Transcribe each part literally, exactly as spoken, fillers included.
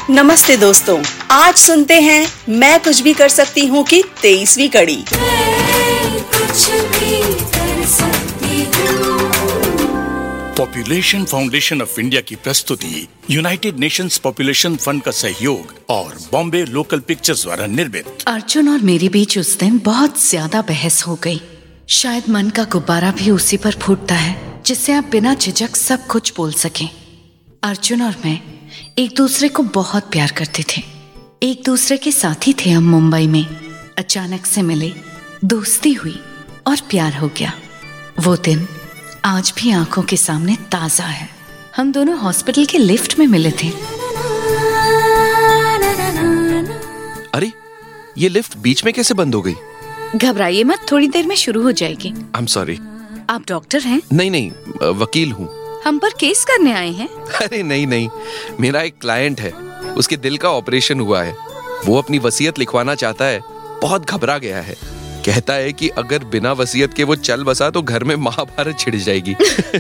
नमस्ते दोस्तों, आज सुनते हैं मैं कुछ भी कर सकती हूँ की तेईसवीं कड़ी। पॉपुलेशन फाउंडेशन ऑफ इंडिया की प्रस्तुति, यूनाइटेड नेशंस पॉपुलेशन फंड का सहयोग और बॉम्बे लोकल पिक्चर्स द्वारा निर्मित। अर्जुन और मेरे बीच उस दिन बहुत ज्यादा बहस हो गई। शायद मन का गुब्बारा भी उसी पर फूटता है जिससे आप बिना झिझक सब कुछ बोल सकें। अर्जुन और मैं एक दूसरे को बहुत प्यार करते थे। एक दूसरे के साथी थे हम मुंबई में। अचानक से मिले, दोस्ती हुई और प्यार हो गया। वो दिन आज भी आंखों के सामने ताजा है। हम दोनों हॉस्पिटल के लिफ्ट में मिले थे। अरे, ये लिफ्ट बीच में कैसे बंद हो गई? घबराइए मत, थोड़ी देर में शुरू हो जाएगी। I am sorry. आप डॉक्टर हैं? नहीं नहीं, वकील हूँ। हम पर केस करने आए हैं? अरे नहीं नहीं, मेरा एक क्लाइंट है, उसके दिल का ऑपरेशन हुआ है। वो अपनी वसीयत लिखवाना चाहता है, बहुत घबरा गया है। कहता है कि अगर बिना वसीयत के वो चल बसा तो घर में महाभारत छिड़ जाएगी।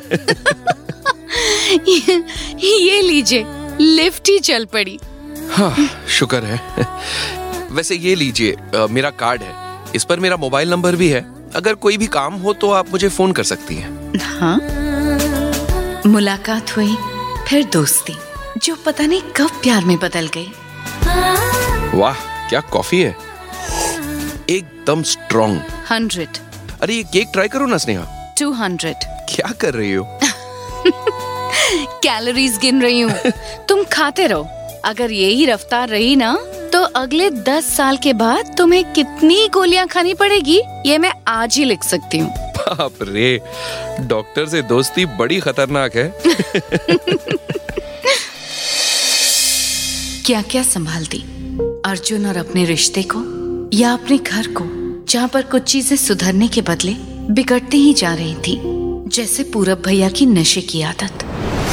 ये, ये लीजिए, लिफ्ट ही चल पड़ी। हाँ, शुक्र है। वैसे ये लीजिए, मेरा कार्ड है, इस पर मेरा मोबाइल नंबर भी है। अगर कोई भी काम हो तो आप मुझे फोन कर सकती हैं। हाँ, मुलाकात हुई, फिर दोस्ती, जो पता नहीं कब प्यार में बदल गई। वाह, क्या कॉफी है, एकदम स्ट्रॉन्ग। हंड्रेड। अरे ये केक ट्राई करो ना स्नेहा। Two hundred. क्या कर रही हो? कैलोरीज गिन रही हूँ। तुम खाते रहो। अगर यही रफ्तार रही ना तो अगले दस साल के बाद तुम्हें कितनी गोलियां खानी पड़ेगी ये मैं आज ही लिख सकती हूँ। बाप रे, डॉक्टर से दोस्ती बड़ी खतरनाक है। क्या क्या संभालती, अर्जुन और अपने रिश्ते को या अपने घर को, जहाँ पर कुछ चीजें सुधरने के बदले बिगड़ती ही जा रही थी, जैसे पूरब भैया की नशे की आदत।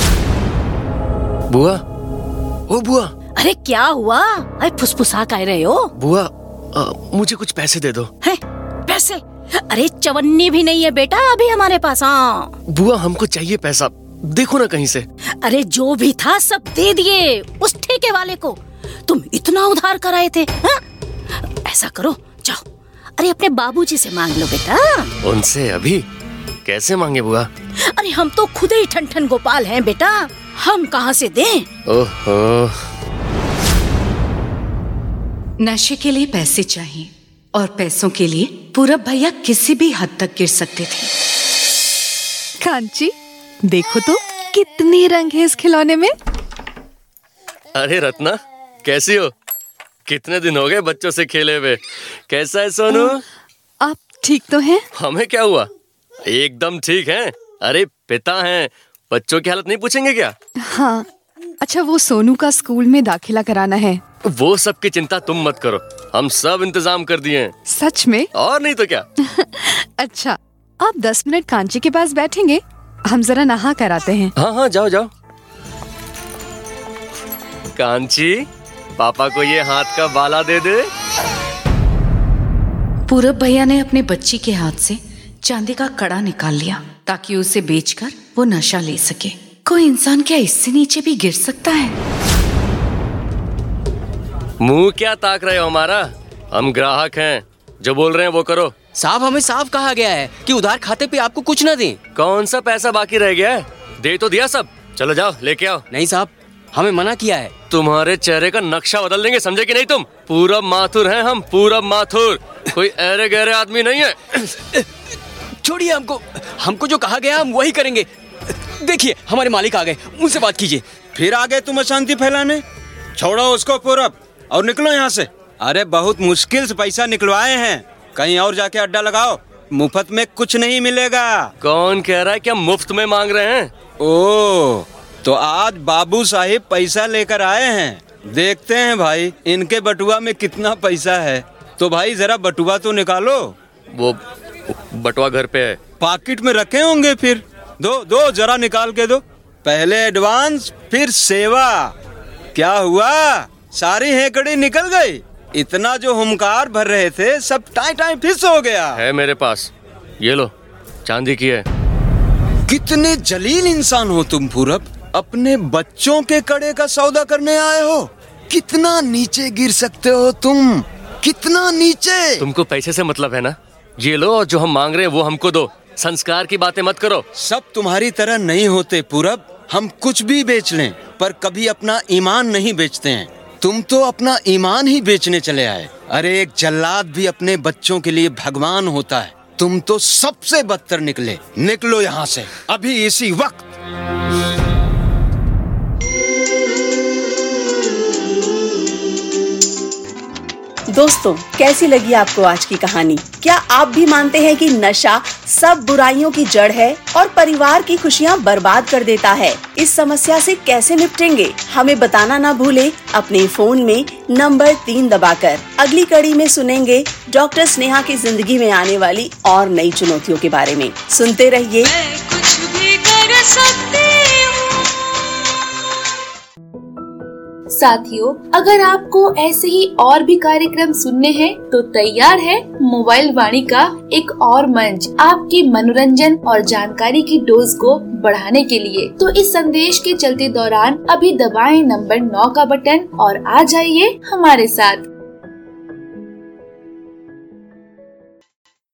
बुआ, ओ बुआ। अरे क्या हुआ? अरे फुसफुसा कह रहे हो? बुआ, आ, मुझे कुछ पैसे दे दो। है? पैसे? अरे चवन्नी भी नहीं है बेटा अभी हमारे पास। हाँ बुआ, हमको चाहिए पैसा, देखो ना कहीं से। अरे जो भी था सब दे दिए उस ठेके वाले को। तुम इतना उधार कराए थे। हा? ऐसा करो, जाओ, अरे अपने बाबूजी से मांग लो बेटा। उनसे अभी कैसे मांगे बुआ? अरे हम तो खुद ही ठन ठन गोपाल हैं बेटा, हम कहाँ से दें? ओहो। नशे के लिए पैसे चाहिए और पैसों के लिए पूरब भैया किसी भी हद तक गिर सकते थे। कांची, देखो तो कितने रंग है इस खिलौने में। अरे रत्ना, कैसी हो? कितने दिन हो गए बच्चों से खेले हुए। कैसा है सोनू? आप ठीक तो हैं? हमें क्या हुआ, एकदम ठीक हैं। अरे पिता हैं, बच्चों की हालत नहीं पूछेंगे क्या? हाँ, अच्छा वो सोनू का स्कूल में दाखिला कराना है। वो सब की चिंता तुम मत करो, हम सब इंतजाम कर दिए हैं। सच में? और नहीं तो क्या। अच्छा, आप दस मिनट कांची के पास बैठेंगे, हम जरा नहा कर आते हैं। हाँ हाँ, जाओ जाओ। कांची, पापा को ये हाथ का बाला दे दे। पूरब भैया ने अपने बच्ची के हाथ से चांदी का कड़ा निकाल लिया ताकि उसे बेचकर वो नशा ले सके। कोई इंसान क्या इससे नीचे भी गिर सकता है? मुंह क्या ताक रहे हो हमारा? हम ग्राहक हैं, जो बोल रहे हैं वो करो। साहब, हमें साफ कहा गया है कि उधार खाते पे आपको कुछ न दें। कौन सा पैसा बाकी रह गया है? दे तो दिया सब। चलो जाओ लेके आओ। नहीं साहब, हमें मना किया है। तुम्हारे चेहरे का नक्शा बदल देंगे, समझे कि नहीं तुम? पूरब माथुर हैं हम, पूरब माथुर, कोई ऐरे गहरे आदमी नहीं है। छोड़िए हमको, हमको जो कहा गया हम वही करेंगे। देखिए हमारे मालिक आ गए, उनसे बात कीजिए। फिर आ गए तुम अशांति फैलाने? छोड़ो उसको पूरब और निकलो यहाँ से। अरे बहुत मुश्किल से पैसा निकलवाए हैं, कहीं और जाके अड्डा लगाओ, मुफ्त में कुछ नहीं मिलेगा। कौन कह रहा है कि हम मुफ्त में मांग रहे हैं? ओ, तो आज बाबू साहिब पैसा लेकर आए हैं। देखते हैं भाई इनके बटुआ में कितना पैसा है। तो भाई जरा बटुआ तो निकालो। वो बटुआ घर पे है। पॉकेट में रखे होंगे, फिर दो दो जरा निकाल के दो। पहले एडवांस फिर सेवा। क्या हुआ, सारी हेकड़ी निकल गई? इतना जो हुंकार भर रहे थे सब टाई टाई फिस हो गया है। मेरे पास ये लो, चांदी की है। कितने जलील इंसान हो तुम पूरब, अपने बच्चों के कड़े का सौदा करने आए हो। कितना नीचे गिर सकते हो तुम, कितना नीचे। तुमको पैसे से मतलब है ना, ये लो और जो हम मांग रहे हैं वो हमको दो। संस्कार की बातें मत करो। सब तुम्हारी तरह नहीं होते पूरब, हम कुछ भी बेच लें पर कभी अपना ईमान नहीं बेचते हैं। तुम तो अपना ईमान ही बेचने चले आए। अरे एक जल्लाद भी अपने बच्चों के लिए भगवान होता है, तुम तो सबसे बदतर निकले। निकलो यहाँ से अभी इसी वक्त। दोस्तों, कैसी लगी आपको आज की कहानी? क्या आप भी मानते हैं कि नशा सब बुराइयों की जड़ है और परिवार की खुशियां बर्बाद कर देता है? इस समस्या से कैसे निपटेंगे, हमें बताना ना भूलें अपने फोन में नंबर तीन दबाकर। अगली कड़ी में सुनेंगे डॉक्टर स्नेहा की जिंदगी में आने वाली और नई चुनौतियों के बारे में। सुनते रहिए। कुछ भी कर सकती साथियों, अगर आपको ऐसे ही और भी कार्यक्रम सुनने हैं तो तैयार है मोबाइल वाणी का एक और मंच आपकी मनोरंजन और जानकारी की डोज को बढ़ाने के लिए। तो इस संदेश के चलते दौरान अभी दबाएं नंबर नौ का बटन और आ जाइए हमारे साथ।